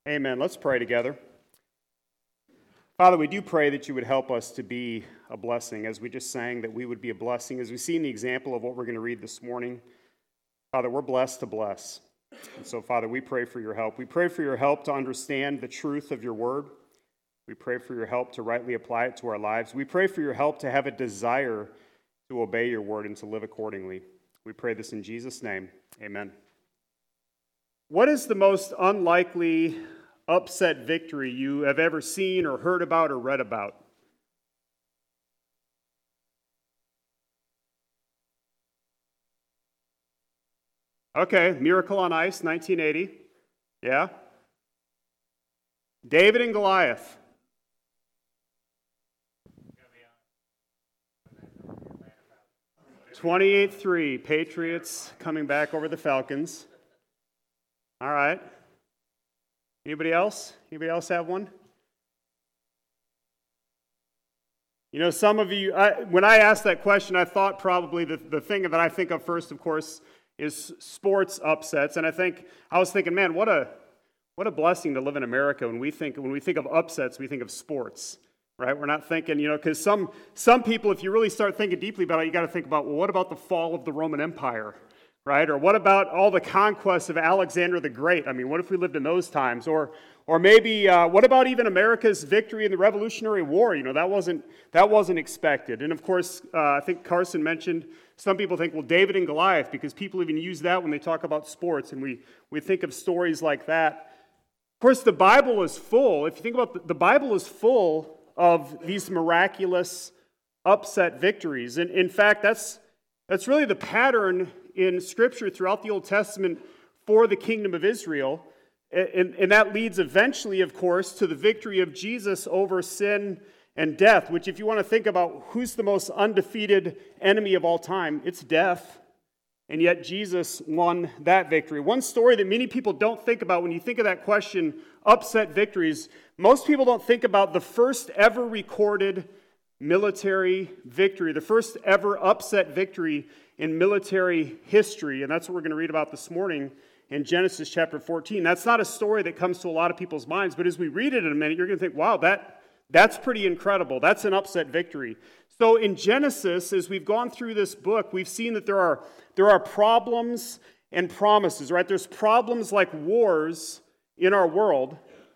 Amen. Let's pray together. Father, we do pray that you would help us to be a blessing. As we just sang, that we would be a blessing. As we see in the example of what we're going to read this morning, Father, we're blessed to bless. And so, Father, we pray for your help. We pray for your help to understand the truth of your word. We pray for your help to rightly apply it to our lives. We pray for your help to have a desire to obey your word and to live accordingly. We pray this in Jesus' name. Amen. What is the most unlikely upset victory you have ever seen or heard about or read about? Okay, Miracle on Ice, 1980. Yeah. David and Goliath. 28-3, Patriots coming back over the Falcons. All right. Anybody else? Anybody else have one? You know, some of you, when I asked that question, I thought probably the thing that I think of first, of course, is sports upsets. And I was thinking, man, what a blessing to live in America. When we think of upsets, we think of sports, right? We're not thinking, because some people, if you really start thinking deeply about it, you got to think about, well, what about the fall of the Roman Empire? Right? Or what about all the conquests of Alexander the Great? I mean, what if we lived in those times? Or maybe what about even America's victory in the Revolutionary War? That wasn't expected. And of course, I think Carson mentioned some people think, well, David and Goliath, because people even use that when they talk about sports, and we think of stories like that. Of course, the Bible is full. If you think about the Bible is full of these miraculous upset victories. And in fact, that's really the pattern in Scripture throughout the Old Testament for the kingdom of Israel. And that leads eventually, of course, to the victory of Jesus over sin and death, which if you want to think about who's the most undefeated enemy of all time, it's death. And yet Jesus won that victory. One story that many people don't think about when you think of that question, upset victories, most people don't think about the first ever recorded military victory, the first ever upset victory in military history, and that's what we're going to read about this morning in Genesis chapter 14. That's not a story that comes to a lot of people's minds, but as we read it in a minute, you're going to think, wow, that's pretty incredible. That's an upset victory. So in Genesis, as we've gone through this book, we've seen that there are problems and promises, right? There's problems like wars in our world,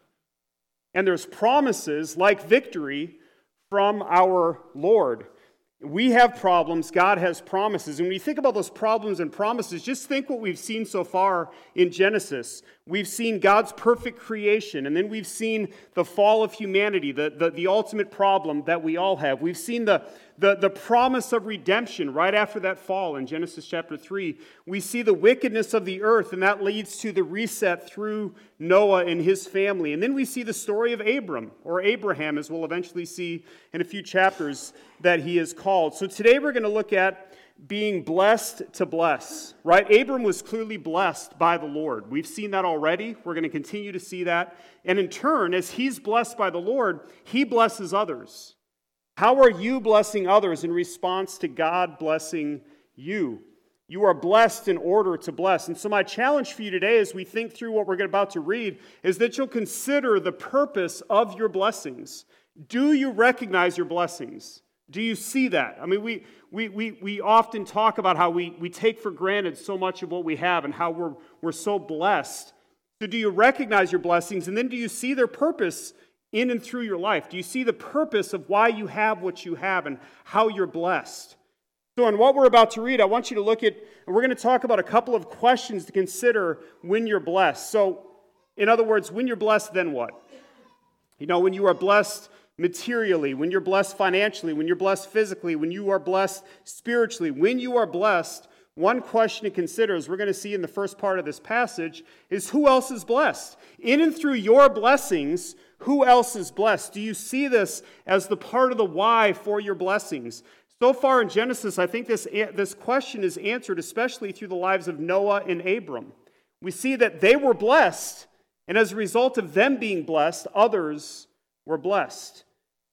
and there's promises like victory from our Lord. We have problems, God has promises. And when you think about those problems and promises, just think what we've seen so far in Genesis. We've seen God's perfect creation, and then we've seen the fall of humanity, the ultimate problem that we all have. We've seen the promise of redemption right after that fall in Genesis chapter 3. We see the wickedness of the earth, and that leads to the reset through Noah and his family. And then we see the story of Abram, or Abraham, as we'll eventually see in a few chapters that he is called. So today we're going to look at being blessed to bless, right? Abram was clearly blessed by the Lord. We've seen that already. We're going to continue to see that. And in turn, as he's blessed by the Lord, he blesses others. How are you blessing others in response to God blessing you? You are blessed in order to bless. And so my challenge for you today as we think through what we're about to read is that you'll consider the purpose of your blessings. Do you recognize your blessings? Do you see that? I mean, we often talk about how we take for granted so much of what we have and how we're so blessed. So do you recognize your blessings, and then do you see their purpose in and through your life? Do you see the purpose of why you have what you have and how you're blessed? So in what we're about to read, I want you to look at, and we're going to talk about a couple of questions to consider when you're blessed. So, in other words, when you're blessed, then what? When you are blessed materially, when you're blessed financially, when you're blessed physically, when you are blessed spiritually, when you are blessed, one question to consider, as we're going to see in the first part of this passage, is who else is blessed? In and through your blessings, who else is blessed? Do you see this as the part of the why for your blessings? So far in Genesis, I think this question is answered especially through the lives of Noah and Abram. We see that they were blessed, and as a result of them being blessed, others were blessed.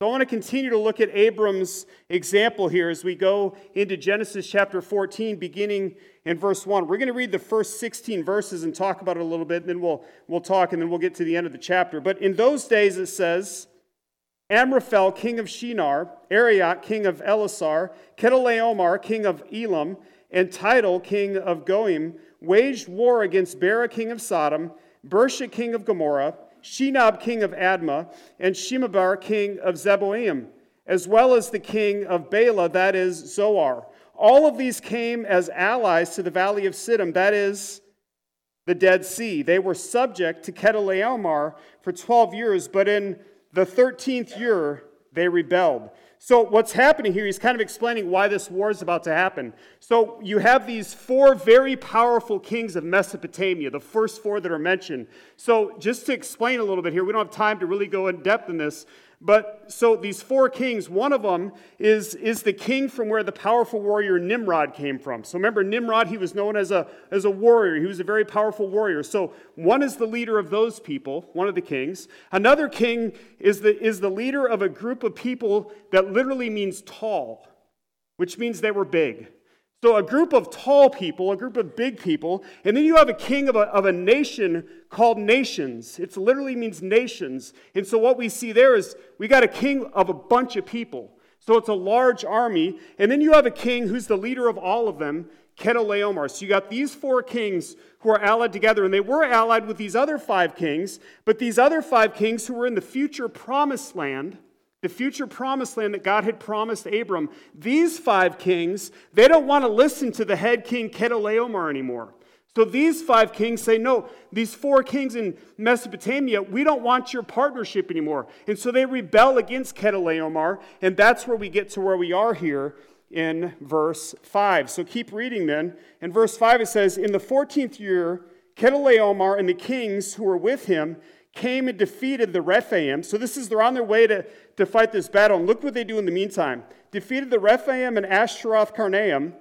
So I want to continue to look at Abram's example here as we go into Genesis chapter 14, beginning in verse 1. We're going to read the first 16 verses and talk about it a little bit, and then we'll talk, and then we'll get to the end of the chapter. But in those days it says, Amraphel, king of Shinar, Arioch, king of Elasar, Chedorlaomer, king of Elam, and Tidal, king of Goim, waged war against Bera, king of Sodom, Bersha, king of Gomorrah, Shinab, king of Admah, and Shemeber, king of Zeboim, as well as the king of Bela, that is Zoar. All of these came as allies to the valley of Siddim, that is the Dead Sea. They were subject to Chedorlaomer for 12 years, but in the 13th year they rebelled. So what's happening here, he's kind of explaining why this war is about to happen. So you have these four very powerful kings of Mesopotamia, the first four that are mentioned. So just to explain a little bit here, we don't have time to really go in depth in this, but so these four kings, one of them is the king from where the powerful warrior Nimrod came from. So remember, Nimrod, he was known as a warrior. He was a very powerful warrior. So one is the leader of those people, one of the kings. Another king is the leader of a group of people that literally means tall, which means they were big. So a group of tall people, a group of big people, and then you have a king of a nation called nations. It literally means nations. And so what we see there is we got a king of a bunch of people. So it's a large army. And then you have a king who's the leader of all of them, Chedorlaomer. So you got these four kings who are allied together, and they were allied with these other five kings, but these other five kings who were in the future promised land, the future promised land that God had promised Abram, these five kings, they don't want to listen to the head king Chedorlaomer anymore. So these five kings say, no, these four kings in Mesopotamia, we don't want your partnership anymore. And so they rebel against Chedorlaomer, and that's where we get to where we are here in verse 5. So keep reading then. In verse 5 it says, in the 14th year, Chedorlaomer and the kings who were with him came and defeated the Rephaim. So they're on their way to fight this battle. And look what they do in the meantime. Defeated the Rephaim and Ashtaroth Karnaim,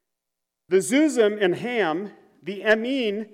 the Zuzim and Ham, the Emim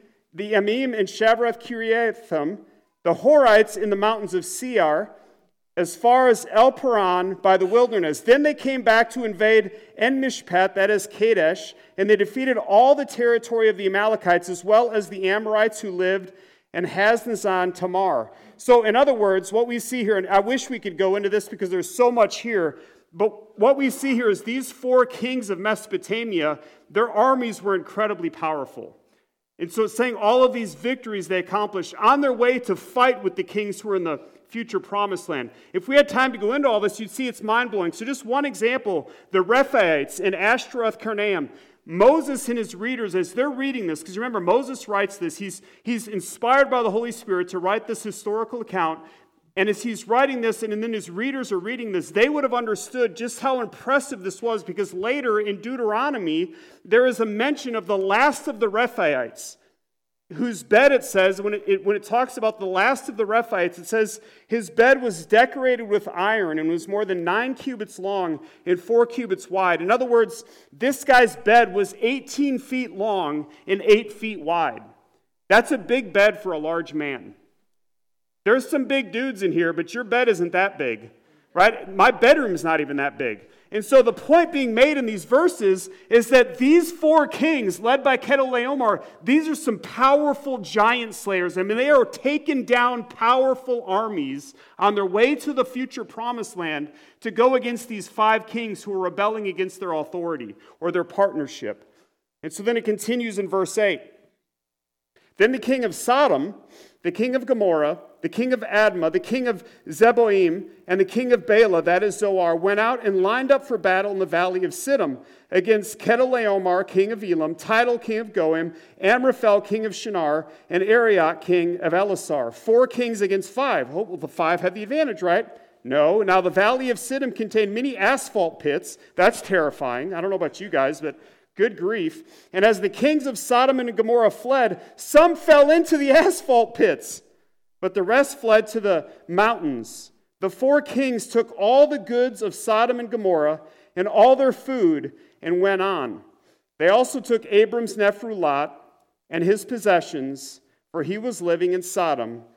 and Shavrath Kiriathim, the Horites in the mountains of Seir, as far as El Paran by the wilderness. Then they came back to invade En Mishpat, that is Kadesh, and they defeated all the territory of the Amalekites, as well as the Amorites who lived and Haznazon Tamar. So in other words, what we see here, and I wish we could go into this because there's so much here, but what we see here is these four kings of Mesopotamia, their armies were incredibly powerful. And so it's saying all of these victories they accomplished on their way to fight with the kings who were in the future promised land. If we had time to go into all this, you'd see it's mind-blowing. So just one example, the Rephaites and Ashtaroth Karnaim. Moses and his readers, as they're reading this, because remember, Moses writes this, he's inspired by the Holy Spirit to write this historical account, and as he's writing this, and then his readers are reading this, they would have understood just how impressive this was, because later in Deuteronomy, there is a mention of the last of the Rephaites, whose bed, it says, when it talks about the last of the Rephaites, it says, his bed was decorated with iron and was more than 9 cubits long and 4 cubits wide. In other words, this guy's bed was 18 feet long and 8 feet wide. That's a big bed for a large man. There's some big dudes in here, but your bed isn't that big, right? My bedroom's not even that big. And so the point being made in these verses is that these four kings, led by Chedorlaomer, these are some powerful giant slayers. I mean, they are taking down powerful armies on their way to the future promised land to go against these five kings who are rebelling against their authority or their partnership. And so then it continues in verse 8. Then the king of Sodom, the king of Gomorrah, the king of Admah, the king of Zeboim, and the king of Bela, that is Zoar, went out and lined up for battle in the valley of Siddim against Chedorlaomer, king of Elam, Tidal, king of Goim, Amraphel, king of Shinar, and Arioch, king of Elasar. 4 kings against 5. Oh, well, the 5 had the advantage, right? No. Now the valley of Siddim contained many asphalt pits. That's terrifying. I don't know about you guys, but good grief. And as the kings of Sodom and Gomorrah fled, some fell into the asphalt pits, but the rest fled to the mountains. The 4 kings took all the goods of Sodom and Gomorrah and all their food and went on. They also took Abram's nephew Lot and his possessions, for he was living in Sodom.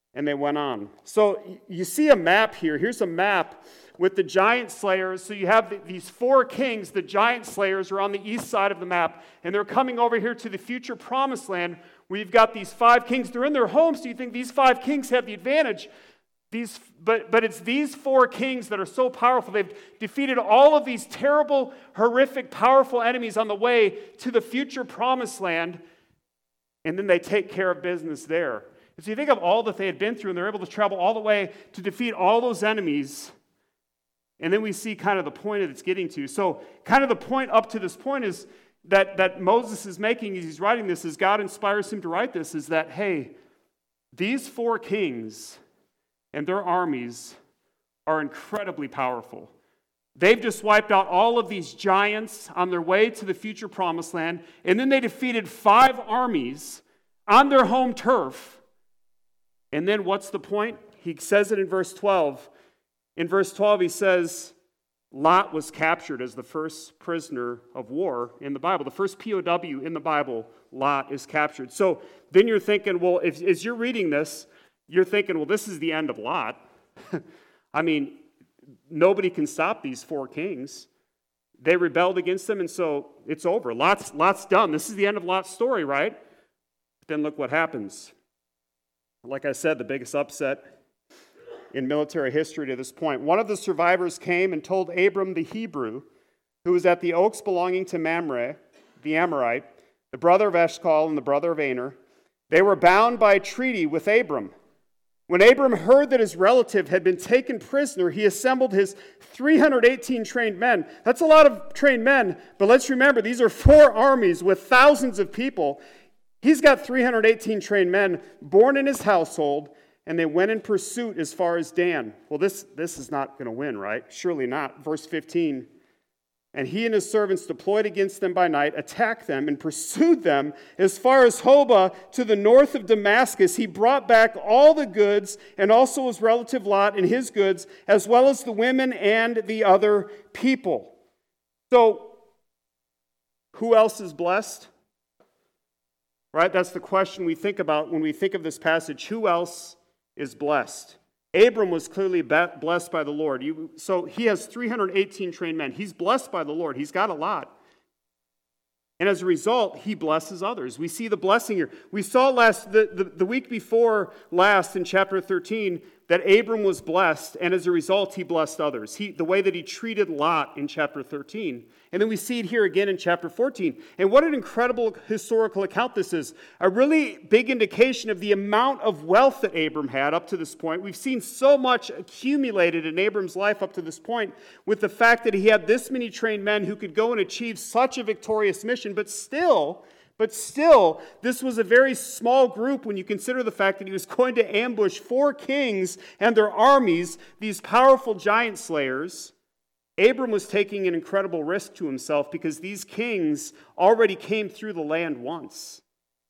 And they went on. So you see a map here. Here's a map with the giant slayers. So you have these 4 kings. The giant slayers are on the east side of the map. And they're coming over here to the future promised land where you've got these 5 kings. They're in their homes. So you think these 5 kings have the advantage. But it's these 4 kings that are so powerful. They've defeated all of these terrible, horrific, powerful enemies on the way to the future promised land. And then they take care of business there. And so you think of all that they had been through, and they're able to travel all the way to defeat all those enemies. And then we see kind of the point that it's getting to. So kind of the point up to this point is that Moses is making as he's writing this, as God inspires him to write this, is that, hey, these 4 kings and their armies are incredibly powerful. They've just wiped out all of these giants on their way to the future promised land, and then they defeated 5 armies on their home turf. And then what's the point? He says it in verse 12. In verse 12, he says, Lot was captured as the first prisoner of war in the Bible. The first POW in the Bible, Lot is captured. So then you're thinking, well, as you're reading this, you're thinking, well, this is the end of Lot. I mean, nobody can stop these 4 kings. They rebelled against them, and so it's over. Lot's done. This is the end of Lot's story, right? But then look what happens. Like I said, the biggest upset in military history to this point. One of the survivors came and told Abram the Hebrew, who was at the oaks belonging to Mamre, the Amorite, the brother of Eshcol and the brother of Aner. They were bound by a treaty with Abram. When Abram heard that his relative had been taken prisoner, he assembled his 318 trained men. That's a lot of trained men, but let's remember, these are 4 armies with thousands of people. He's got 318 trained men born in his household, and they went in pursuit as far as Dan. Well, this is not going to win, right? Surely not. Verse 15. And he and his servants deployed against them by night, attacked them, and pursued them as far as Hobah to the north of Damascus. He brought back all the goods, and also his relative Lot and his goods, as well as the women and the other people. So, who else is blessed? Right? That's the question we think about when we think of this passage. Who else is blessed? Abram was clearly blessed by the Lord. So he has 318 trained men. He's blessed by the Lord. He's got a lot. And as a result, he blesses others. We see the blessing here. We saw the week before last in chapter 13 that Abram was blessed, and as a result, he blessed others. The way that he treated Lot in chapter 13. And then we see it here again in chapter 14. And what an incredible historical account this is. A really big indication of the amount of wealth that Abram had up to this point. We've seen so much accumulated in Abram's life up to this point with the fact that he had this many trained men who could go and achieve such a victorious mission, but still, this was a very small group when you consider the fact that he was going to ambush 4 kings and their armies, these powerful giant slayers. Abram was taking an incredible risk to himself because these kings already came through the land once.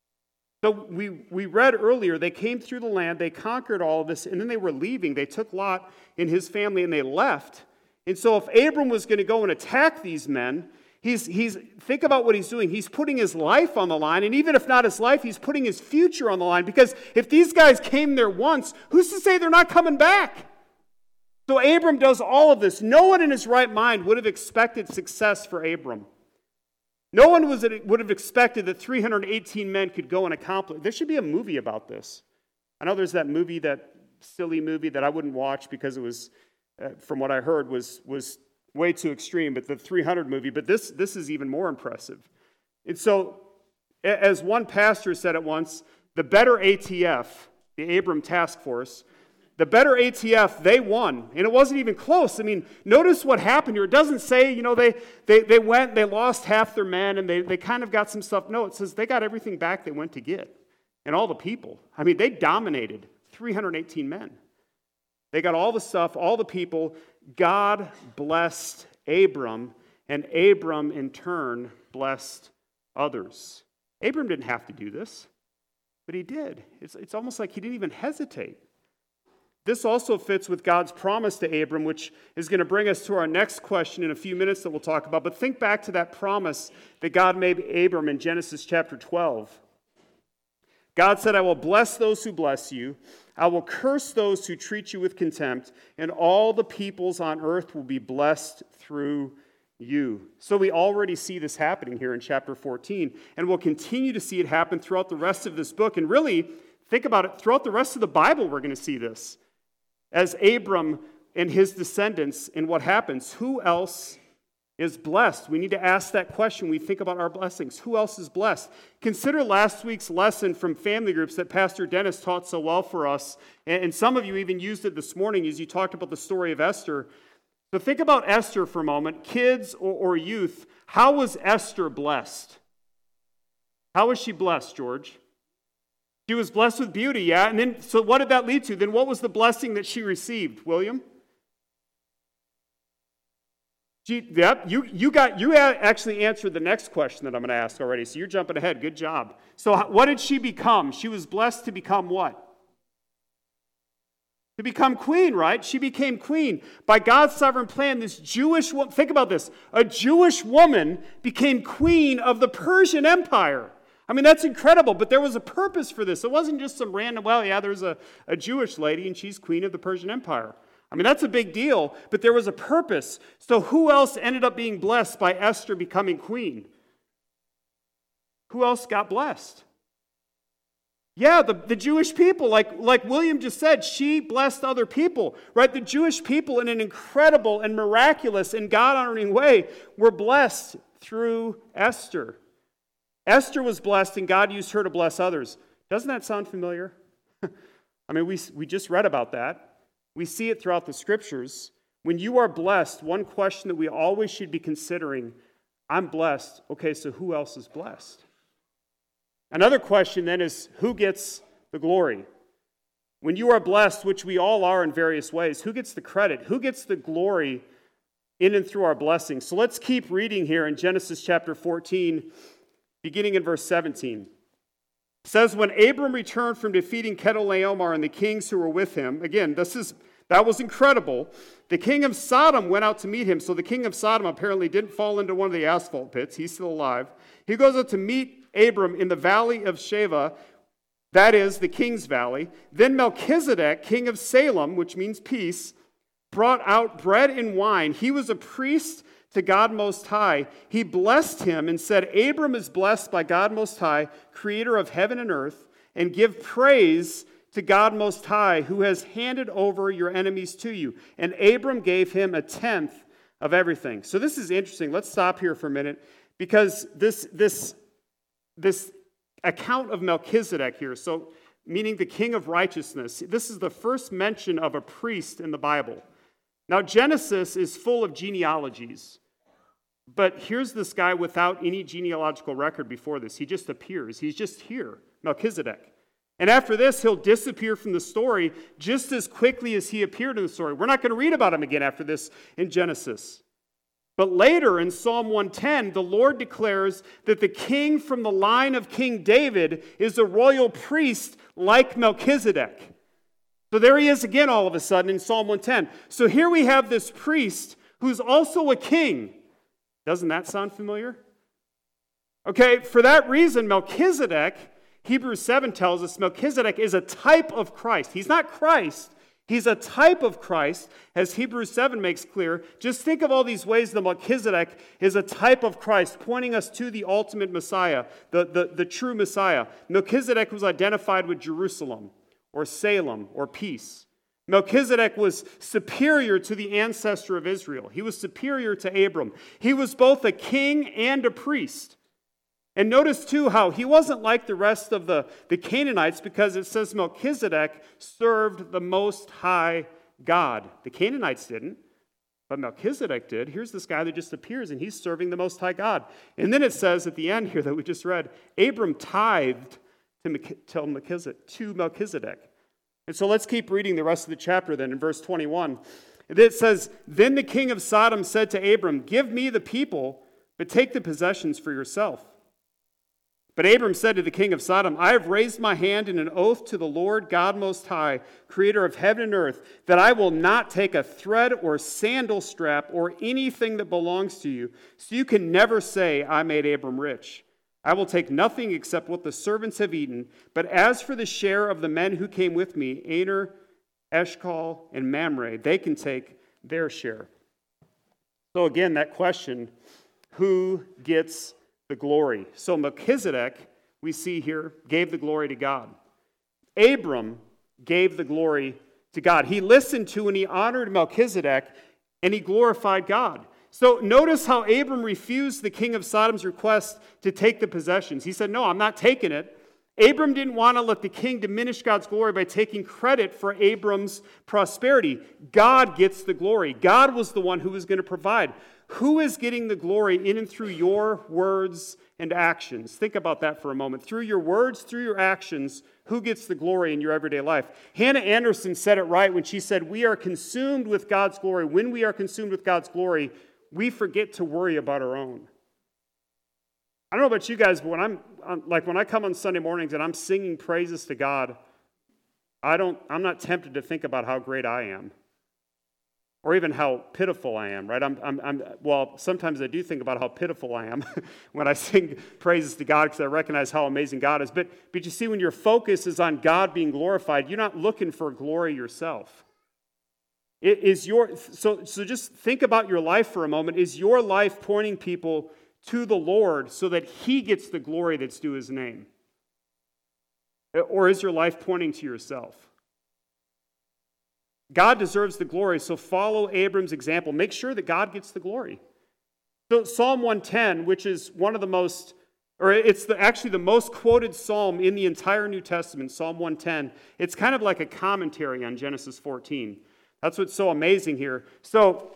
So we read earlier, they came through the land, they conquered all of this, and then they were leaving. They took Lot and his family and they left. And so if Abram was going to go and attack these men, think about what he's doing. He's putting his life on the line, and even if not his life, he's putting his future on the line, because if these guys came there once, who's to say they're not coming back? So Abram does all of this. No one in his right mind would have expected success for Abram. No one would have expected that 318 men could go and accomplish. There should be a movie about this. I know there's that silly movie that I wouldn't watch because it was, from what I heard, was way too extreme, but the 300 movie, but this is even more impressive. And so, as one pastor said it once, the better ATF, the Abram Task Force, the better ATF, they won, and it wasn't even close. I mean, notice what happened here. It doesn't say, they went, they lost half their men, and they kind of got some stuff. No, it says they got everything back they went to get, and all the people. I mean, they dominated 318 men. They got all the stuff, all the people. God blessed Abram, and Abram in turn blessed others. Abram didn't have to do this, but he did. It's almost like he didn't even hesitate. This also fits with God's promise to Abram, which is going to bring us to our next question in a few minutes that we'll talk about. But think back to that promise that God made Abram in Genesis chapter 12. God said, I will bless those who bless you. I will curse those who treat you with contempt, and all the peoples on earth will be blessed through you. So we already see this happening here in chapter 14, and we'll continue to see it happen throughout the rest of this book. And really, think about it, throughout the rest of the Bible, we're going to see this. As Abram and his descendants, and what happens, who else is blessed? We need to ask that question when we think about our blessings. Who else is blessed? Consider last week's lesson from family groups that Pastor Dennis taught so well for us, and some of you even used it this morning as you talked about the story of Esther. So think about Esther for a moment. Kids or youth, how was Esther blessed? How was she blessed, George? She was blessed with beauty, yeah? And then, so what did that lead to? Then what was the blessing that she received, William? You actually answered the next question that I'm going to ask already, so you're jumping ahead. Good job. So what did she become? She was blessed to become what? To become queen, right? She became queen. By God's sovereign plan, this Jewish woman, think about this, a Jewish woman became queen of the Persian Empire. I mean, that's incredible, but there was a purpose for this. It wasn't just some random, well, yeah, there's a Jewish lady and she's queen of the Persian Empire. I mean, that's a big deal, but there was a purpose. So who else ended up being blessed by Esther becoming queen? Who else got blessed? Yeah, the Jewish people, like William just said, she blessed other people, right? The Jewish people in an incredible and miraculous and God-honoring way were blessed through Esther. Esther was blessed and God used her to bless others. Doesn't that sound familiar? I mean, we just read about that. We see it throughout the scriptures. When you are blessed, one question that we always should be considering, I'm blessed. Okay, so who else is blessed? Another question then is, who gets the glory? When you are blessed, which we all are in various ways, who gets the credit? Who gets the glory in and through our blessings? So let's keep reading here in Genesis chapter 14, beginning in verse 17. It says, when Abram returned from defeating Chedorlaomer and the kings who were with him, again, that was incredible. The king of Sodom went out to meet him. So the king of Sodom apparently didn't fall into one of the asphalt pits. He's still alive. He goes out to meet Abram in the valley of Sheva, that is, the king's valley. Then Melchizedek, king of Salem, which means peace, brought out bread and wine. He was a priest to God Most High. He blessed him and said, Abram is blessed by God Most High, creator of heaven and earth, and give praise to God Most High, who has handed over your enemies to you. And Abram gave him a tenth of everything. So this is interesting. Let's stop here for a minute, because this account of Melchizedek here, so meaning the king of righteousness, this is the first mention of a priest in the Bible. Now, Genesis is full of genealogies, but here's this guy without any genealogical record before this. He just appears. He's just here, Melchizedek. And after this, he'll disappear from the story just as quickly as he appeared in the story. We're not going to read about him again after this in Genesis. But later in Psalm 110, the Lord declares that the king from the line of King David is a royal priest like Melchizedek. So there he is again all of a sudden in Psalm 110. So here we have this priest who's also a king. Doesn't that sound familiar? Okay, for that reason, Melchizedek, Hebrews 7 tells us Melchizedek is a type of Christ. He's not Christ. He's a type of Christ, as Hebrews 7 makes clear. Just think of all these ways that Melchizedek is a type of Christ, pointing us to the ultimate Messiah, the true Messiah. Melchizedek was identified with Jerusalem, or Salem, or peace. Melchizedek was superior to the ancestor of Israel. He was superior to Abram. He was both a king and a priest. And notice, too, how he wasn't like the rest of the Canaanites, because it says Melchizedek served the Most High God. The Canaanites didn't, but Melchizedek did. Here's this guy that just appears, and he's serving the Most High God. And then it says at the end here that we just read, Abram tithed to Melchizedek. And so let's keep reading the rest of the chapter then in verse 21. It says, then the king of Sodom said to Abram, give me the people, but take the possessions for yourself. But Abram said to the king of Sodom, I have raised my hand in an oath to the Lord God Most High, creator of heaven and earth, that I will not take a thread or sandal strap or anything that belongs to you, so you can never say, I made Abram rich. I will take nothing except what the servants have eaten. But as for the share of the men who came with me, Aner, Eshcol, and Mamre, they can take their share. So again, that question, who gets the glory? So Melchizedek, we see here, gave the glory to God. Abram gave the glory to God. He listened to and he honored Melchizedek, and he glorified God. So notice how Abram refused the king of Sodom's request to take the possessions. He said, no, I'm not taking it. Abram didn't want to let the king diminish God's glory by taking credit for Abram's prosperity. God gets the glory. God was the one who was going to provide. Who is getting the glory in and through your words and actions? Think about that for a moment. Through your words, through your actions, who gets the glory in your everyday life? Hannah Anderson said it right when she said, we are consumed with God's glory. When we are consumed with God's glory, we forget to worry about our own. I don't know about you guys, but when I come on Sunday mornings and I'm singing praises to God, I'm not tempted to think about how great I am, or even how pitiful I am. Right? Well, sometimes I do think about how pitiful I am when I sing praises to God because I recognize how amazing God is. But you see, when your focus is on God being glorified, you're not looking for glory yourself. So just think about your life for a moment. Is your life pointing people to the Lord so that He gets the glory that's due His name? Or is your life pointing to yourself? God deserves the glory, so follow Abram's example. Make sure that God gets the glory. So Psalm 110, which is one of the most, or it's actually the most quoted psalm in the entire New Testament, Psalm 110. It's kind of like a commentary on Genesis 14. That's what's so amazing here. So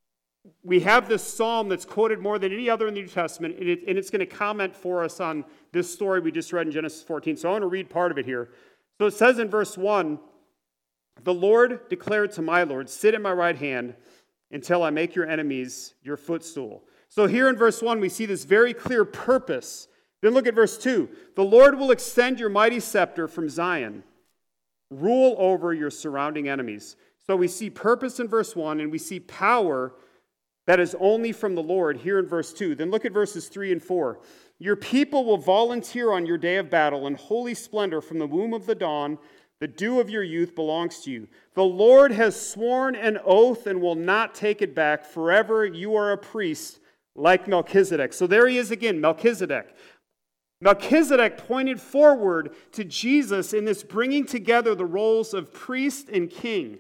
we have this psalm that's quoted more than any other in the New Testament, and it's going to comment for us on this story we just read in Genesis 14. So I want to read part of it here. So it says in verse 1, the Lord declared to my Lord, sit at my right hand until I make your enemies your footstool. So here in verse 1, we see this very clear purpose. Then look at verse 2. The Lord will extend your mighty scepter from Zion. Rule over your surrounding enemies. So we see purpose in verse 1, and we see power that is only from the Lord here in verse 2. Then look at verses 3 and 4. Your people will volunteer on your day of battle in holy splendor from the womb of the dawn. The dew of your youth belongs to you. The Lord has sworn an oath and will not take it back. Forever you are a priest like Melchizedek. So there he is again, Melchizedek. Melchizedek pointed forward to Jesus in this bringing together the roles of priest and king.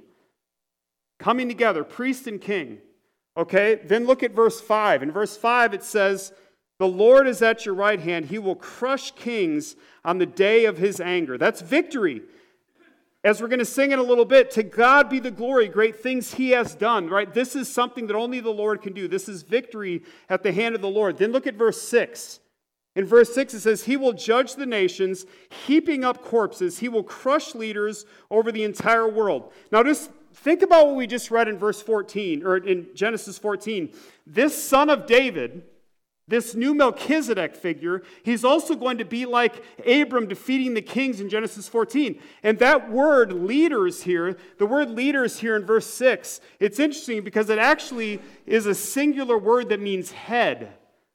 Coming together, priest and king. Okay, then look at verse 5. In verse 5 it says, the Lord is at your right hand. He will crush kings on the day of His anger. That's victory. As we're going to sing in a little bit, to God be the glory, great things He has done. Right? This is something that only the Lord can do. This is victory at the hand of the Lord. Then look at verse 6. In verse 6 it says, He will judge the nations, heaping up corpses. He will crush leaders over the entire world. Now just think about what we just read in verse 14, or in Genesis 14. This son of David, this new Melchizedek figure, he's also going to be like Abram defeating the kings in Genesis 14. And that word leaders here, the word leaders here in verse 6, it's interesting because it actually is a singular word that means head.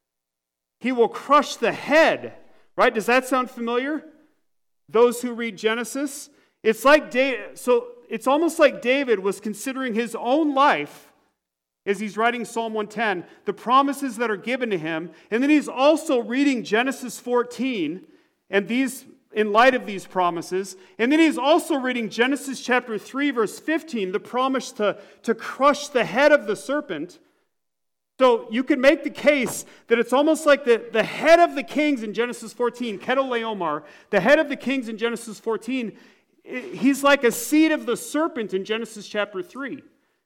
He will crush the head, right? Does that sound familiar? Those who read Genesis? It's almost like David was considering his own life as he's writing Psalm 110, the promises that are given to him, and then he's also reading Genesis 14, and in light of these promises, and then he's also reading Genesis chapter 3, verse 15, the promise to crush the head of the serpent. So you can make the case that it's almost like the head of the kings in Genesis 14, Kedorlaomer, the head of the kings in Genesis 14, he's like a seed of the serpent in Genesis chapter 3.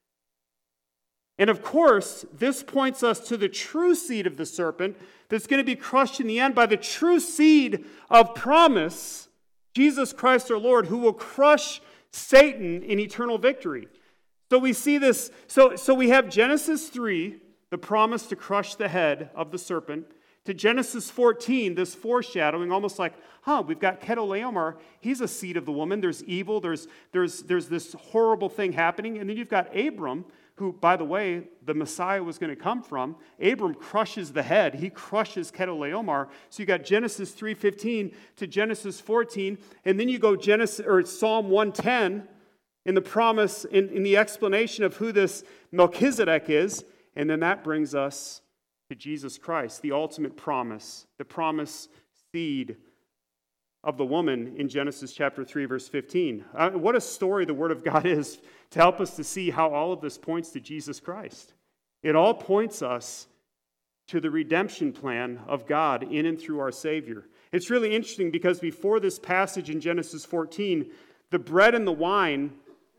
And of course, this points us to the true seed of the serpent that's going to be crushed in the end by the true seed of promise, Jesus Christ our Lord, who will crush Satan in eternal victory. So we see this, so we have Genesis 3, the promise to crush the head of the serpent, to Genesis 14, this foreshadowing, almost like, we've got Kedorlaomer, he's a seed of the woman, there's evil, there's this horrible thing happening, and then you've got Abram, who, by the way, the Messiah was going to come from. Abram crushes the head. He crushes Chedorlaomer. So you got Genesis 3:15 to Genesis 14, and then you go Psalm 110 in the promise, in the explanation of who this Melchizedek is, and then that brings us to Jesus Christ, the ultimate promise, the promised seed of the woman in Genesis chapter 3, verse 15. What a story the Word of God is to help us to see how all of this points to Jesus Christ. It all points us to the redemption plan of God in and through our Savior. It's really interesting because before this passage in Genesis 14, the bread and the wine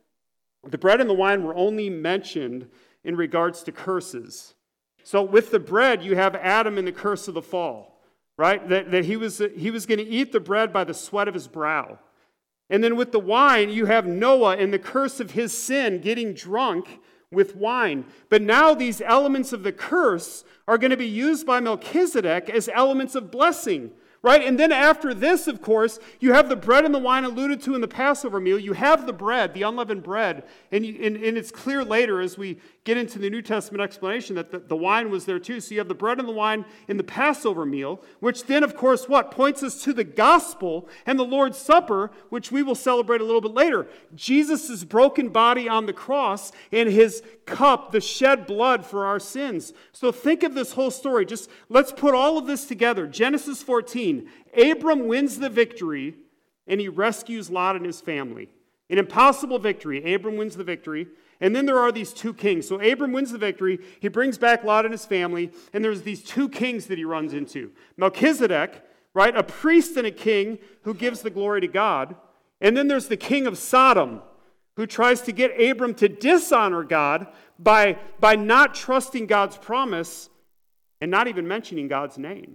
were only mentioned in regards to curses. So with the bread, you have Adam and the curse of the fall. Right? That he was going to eat the bread by the sweat of his brow. And then with the wine, you have Noah and the curse of his sin, getting drunk with wine. But now these elements of the curse are going to be used by Melchizedek as elements of blessing. Right? And then after this, of course, you have the bread and the wine alluded to in the Passover meal. You have the bread, the unleavened bread. And it's clear later as we get into the New Testament explanation that the wine was there too. So you have the bread and the wine in the Passover meal, which then, of course, what? Points us to the gospel and the Lord's Supper, which we will celebrate a little bit later. Jesus' broken body on the cross and his cup, the shed blood for our sins. So think of this whole story. Just let's put all of this together. Genesis 14, Abram wins the victory and he rescues Lot and his family. An impossible victory. Abram wins the victory. And then there are these two kings. So Abram wins the victory. He brings back Lot and his family. And there's these two kings that he runs into. Melchizedek, right? A priest and a king who gives the glory to God. And then there's the king of Sodom who tries to get Abram to dishonor God by not trusting God's promise and not even mentioning God's name.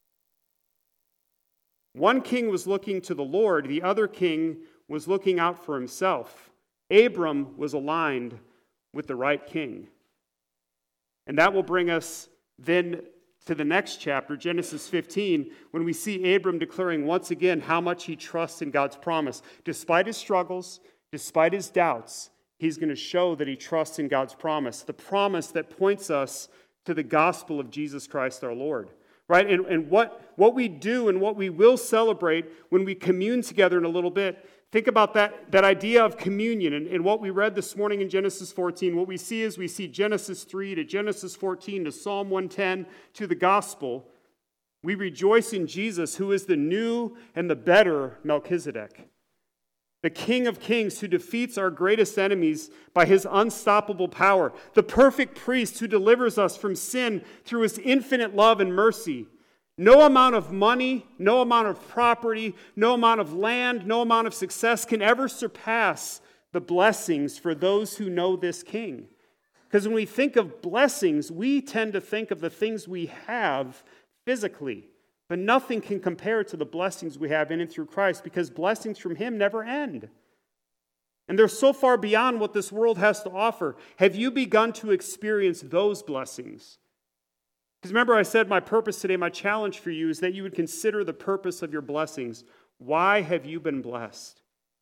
One king was looking to the Lord. The other king was looking out for himself. Abram was aligned with the right king. And that will bring us then to the next chapter, Genesis 15, when we see Abram declaring once again how much he trusts in God's promise. Despite his struggles, despite his doubts, he's going to show that he trusts in God's promise, the promise that points us to the gospel of Jesus Christ our Lord. Right? And what we do and what we will celebrate when we commune together in a little bit, think about that idea of communion and what we read this morning in Genesis 14. What we see is we see Genesis 3 to Genesis 14 to Psalm 110 to the gospel. We rejoice in Jesus, who is the new and the better Melchizedek, the King of Kings who defeats our greatest enemies by his unstoppable power, the perfect priest who delivers us from sin through his infinite love and mercy. No amount of money, no amount of property, no amount of land, no amount of success can ever surpass the blessings for those who know this King. Because when we think of blessings, we tend to think of the things we have physically. But nothing can compare to the blessings we have in and through Christ, because blessings from him never end. And they're so far beyond what this world has to offer. Have you begun to experience those blessings? Because remember I said my purpose today, my challenge for you is that you would consider the purpose of your blessings. Why have you been blessed?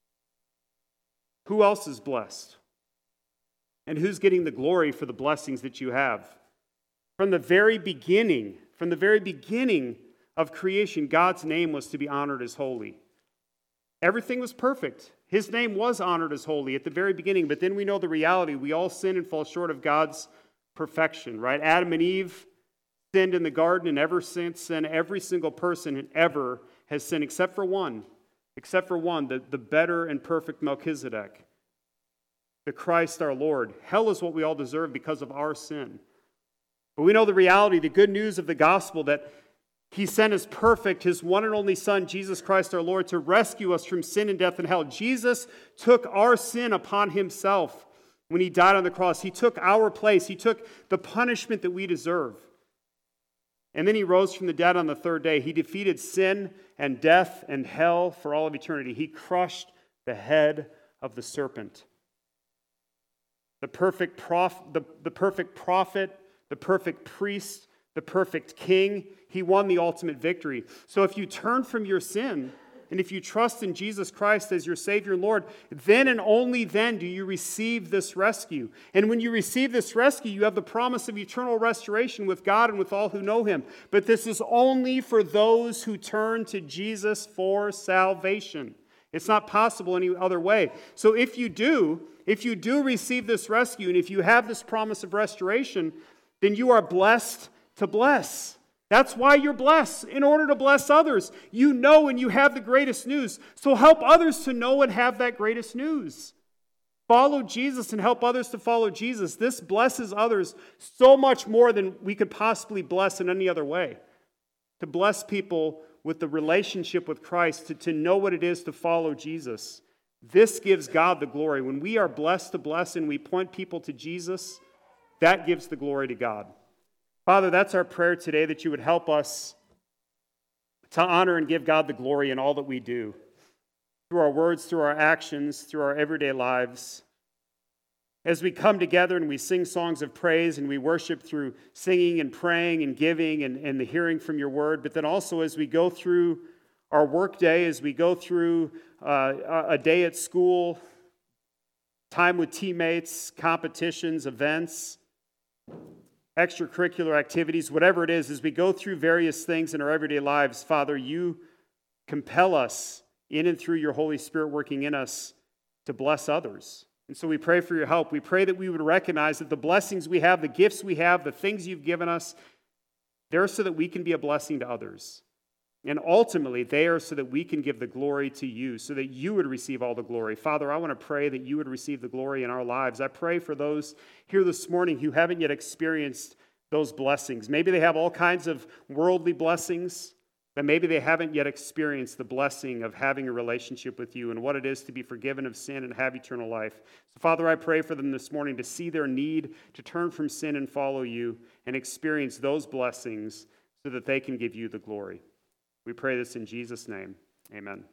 Who else is blessed? And who's getting the glory for the blessings that you have? From the very beginning of creation, God's name was to be honored as holy. Everything was perfect. His name was honored as holy at the very beginning, but then we know the reality. We all sin and fall short of God's perfection, right? Adam and Eve sinned in the garden, and ever since then, every single person ever has sinned except for one, the better and perfect Melchizedek, the Christ our Lord. Hell is what we all deserve because of our sin. But we know the reality, the good news of the gospel, that he sent his perfect, his one and only Son, Jesus Christ our Lord, to rescue us from sin and death and hell. Jesus took our sin upon himself when he died on the cross. He took our place. He took the punishment that we deserve. And then he rose from the dead on the third day. He defeated sin and death and hell for all of eternity. He crushed the head of the serpent. The perfect prophet, the perfect priest, the perfect king. He won the ultimate victory. So if you turn from your sin and if you trust in Jesus Christ as your Savior and Lord, then and only then do you receive this rescue. And when you receive this rescue, you have the promise of eternal restoration with God and with all who know Him. But this is only for those who turn to Jesus for salvation. It's not possible any other way. So if you do receive this rescue, and if you have this promise of restoration, then you are blessed to bless. That's why you're blessed, in order to bless others. You know and you have the greatest news. So help others to know and have that greatest news. Follow Jesus and help others to follow Jesus. This blesses others so much more than we could possibly bless in any other way. To bless people with the relationship with Christ, to know what it is to follow Jesus. This gives God the glory. When we are blessed to bless and we point people to Jesus, that gives the glory to God. Father, that's our prayer today, that you would help us to honor and give God the glory in all that we do, through our words, through our actions, through our everyday lives. As we come together and we sing songs of praise and we worship through singing and praying and giving and the hearing from your word, but then also as we go through our work day, as we go through a day at school, time with teammates, competitions, events, extracurricular activities, whatever it is, as we go through various things in our everyday lives, Father, you compel us in and through your Holy Spirit working in us to bless others. And so we pray for your help. We pray that we would recognize that the blessings we have, the gifts we have, the things you've given us, they're so that we can be a blessing to others. And ultimately, they are so that we can give the glory to you, so that you would receive all the glory. Father, I want to pray that you would receive the glory in our lives. I pray for those here this morning who haven't yet experienced those blessings. Maybe they have all kinds of worldly blessings, but maybe they haven't yet experienced the blessing of having a relationship with you and what it is to be forgiven of sin and have eternal life. So, Father, I pray for them this morning to see their need to turn from sin and follow you and experience those blessings so that they can give you the glory. We pray this in Jesus' name. Amen.